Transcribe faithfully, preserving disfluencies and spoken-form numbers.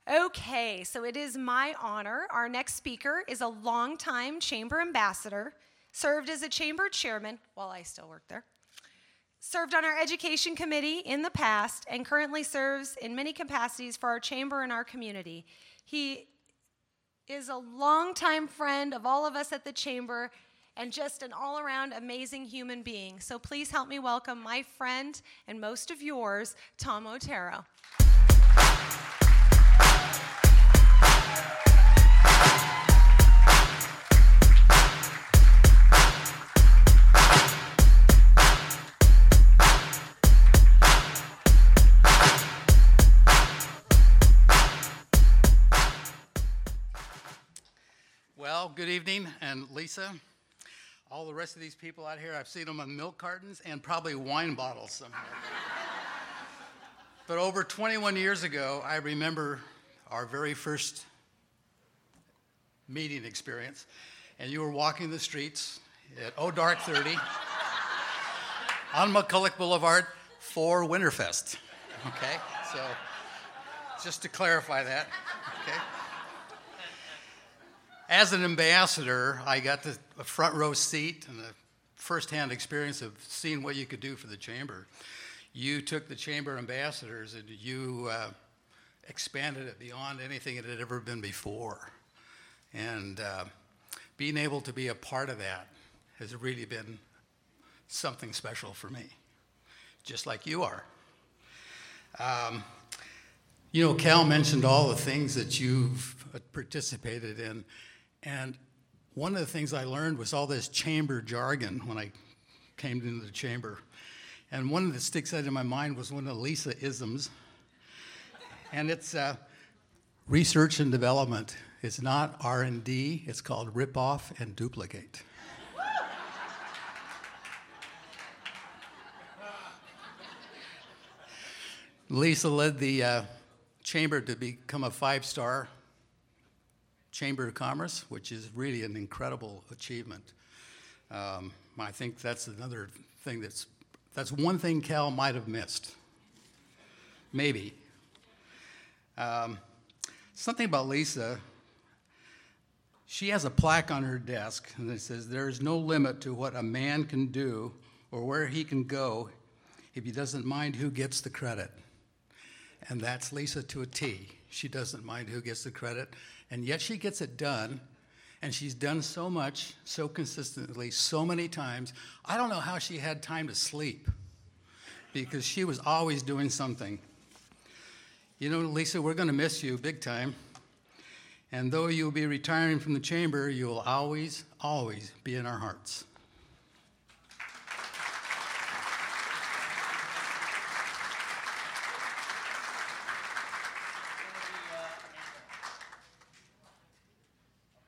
Okay, so it is my honor. Our next speaker is a longtime chamber ambassador, served as a chamber chairman while I still work there, served on our education committee in the past, and currently serves in many capacities for our chamber and our community. He is a longtime friend of all of us at the chamber and just an all-around amazing human being. So please help me welcome my friend and most of yours, Tom Otero. Well, good evening, and Lisa, all the rest of these people out here, I've seen them on milk cartons and probably wine bottles somewhere. But over twenty-one years ago, I remember our very first meeting experience, and you were walking the streets at Oh Dark thirty on McCulloch Boulevard for Winterfest, okay? So just to clarify that, okay? As an ambassador, I got the, a front row seat and a firsthand experience of seeing what you could do for the chamber. You took the chamber ambassadors and you uh, expanded it beyond anything it had ever been before. And uh, being able to be a part of that has really been something special for me, just like you are. Um, you know, Cal mentioned all the things that you've participated in. And one of the things I learned was all this chamber jargon when I came into the chamber. And one that sticks out in my mind was one of Lisa isms. And it's uh, research and development. It's not R and D, it's called rip off and duplicate. Lisa led the uh, chamber to become a five-star Chamber of Commerce, which is really an incredible achievement. Um, I think that's another thing that's, that's one thing Cal might have missed. Maybe. Um, something about Lisa, she has a plaque on her desk and it says, "There is no limit to what a man can do or where he can go if he doesn't mind who gets the credit." And that's Lisa to a T. She doesn't mind who gets the credit. And yet she gets it done, and she's done so much, so consistently, so many times. I don't know how she had time to sleep, because she was always doing something. You know, Lisa, we're going to miss you big time. And though you'll be retiring from the chamber, you will always, always be in our hearts.